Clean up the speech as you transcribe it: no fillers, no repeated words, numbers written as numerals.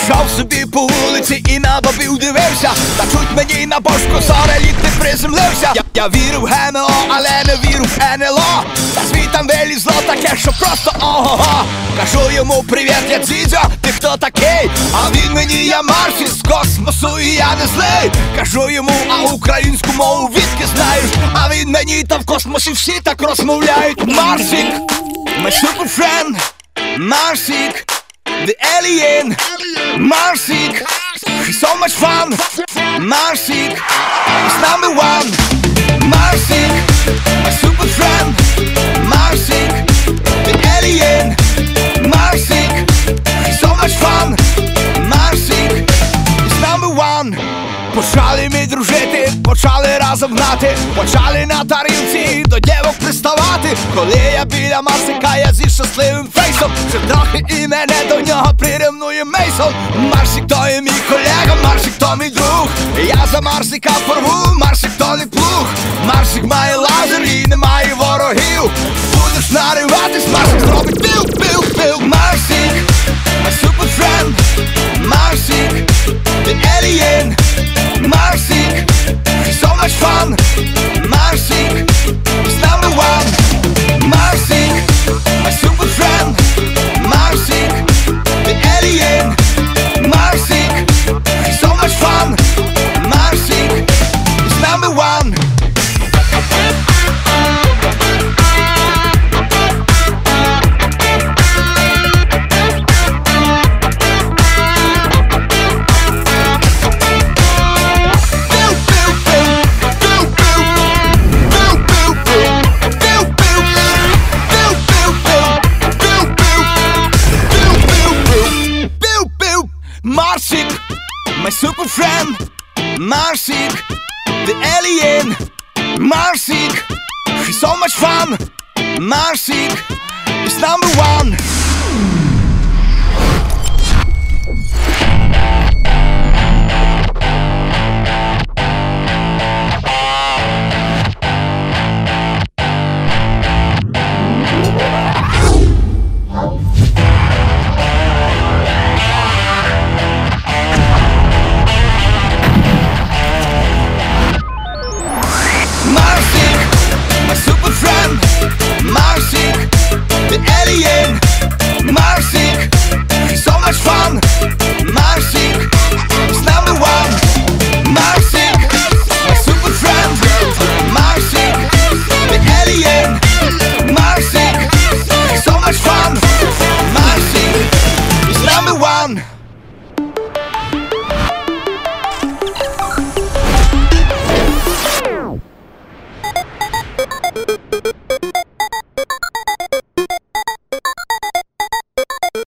Ішов собі по вулиці і на бабів дивився, та чуть мені на бошку зореліт не приземлився. Я вірю в ГМО, але не вірю в НЛО. Та світам вилізло таке, що просто ого-го. Кажу йому привіт, я Дзідзьо, ти хто такий? А він мені, я Марсік з космосу і я не злий. Кажу йому, а українську мову відки знаєш? А він мені, та в космосі всі так розмовляють. Марсік, my super friend, Marsic, the alien, Marsic, he's so much fun, Marsic, he's number one, Marsic, my super friend, Marsic, the alien, Marsic, he's so much fun, Marsic, he's number one. Почали ми дружити, почали разом гнати, почали на тарілці до дівок приставати. Коли я біля Марсика, я зі щасливим фейсом, ще трохи і мене до нього приревнує Мейсон. Марсик то є мій колега, Марсик то мій друг. Я за Марсика порву, Марсик то не плуг. Марсик має лазер і немає ворогів. Будеш нариватись, Марсик зробить пил-пил-пил. Марсик, my super friend, Marsic, the alien, Marsic, he's so much fun, Marsic, he's number one, Marsic, my super friend, Marsic, the alien, Marsic, he's so much fun, Marsic, he's number one. Marsic, my super friend, Marsic, the alien, Marsic, he's so much fun, Marsic, is number one. My super friend, Marsic, the alien, Marsic, he's so much fun, Marsic, he's number one, Marsic, my super friend, Marsic, the alien, Marsic, he's so much fun, Marsic, he's number one.